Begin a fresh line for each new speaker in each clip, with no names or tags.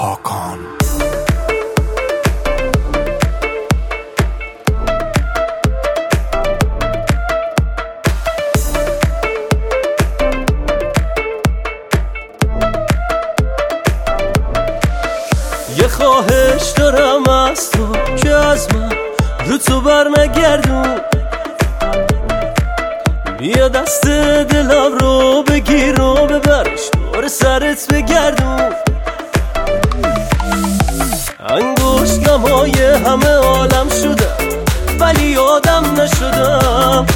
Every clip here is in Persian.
هاکان.
یه خواهش دارم از تو که از من رو تو بر نگردون، بیا دست دلم رو بگیر و ببرش دور سرت بگردون. انگشت نمای همه عالم شدم ولی آدم نشدم.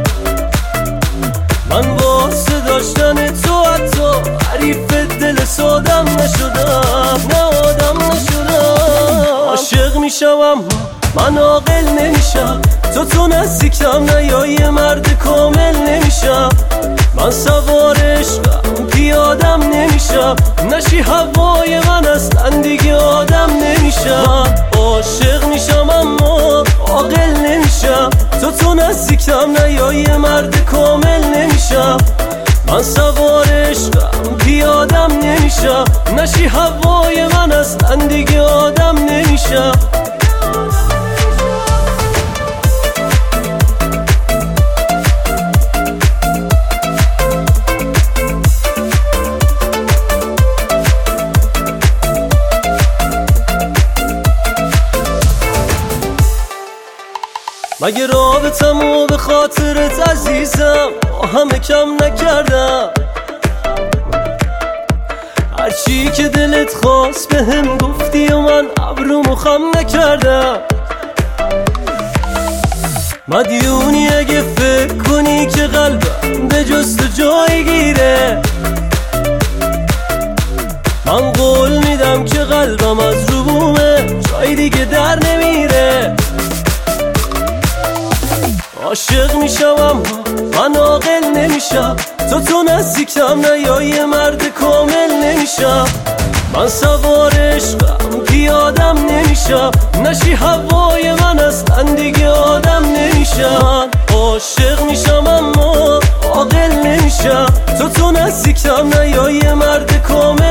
من واسه داشتن تو حتی حریف دل سادم نشدم، نه آدم نشدم. عاشق میشم اما من عاقل نمیشم، تو نزدیکم نیای مرد کامل نمیشم. من سوار عشقم پیادم نمیشم، نشی هوای من اصلا دیگه آدم نمیشم. عاشق میشم اما عاقل نمیشم، تو نزدیکم نیای مرد کامل نمیشم. من سوار عشقم پیادم نمیشم، نشی هوای من اصلا دیگه آدم نمیشم. مگه رابطمو به خاطرت عزیزم با همه کم نکردم؟ هرچی که دلت خواست به هم گفتی و من ابرومو خم نکردم. مدیونی اگه فکر کنی که قلبم به جز تو جای گیره. من قول میدم که قلبم از رو بومه جای دیگه در نمیره. عاشق میشم اما من عاقل نمیشم، تو نزدیکم نیای مرد کامل نمیشم. من سوار عشقم پیادم نمیشم، نشی هوای من اصلا دیگه آدم نمیشم. عاشق میشم اما عاقل نمیشم، تو نزدیکم نیای مرد کامل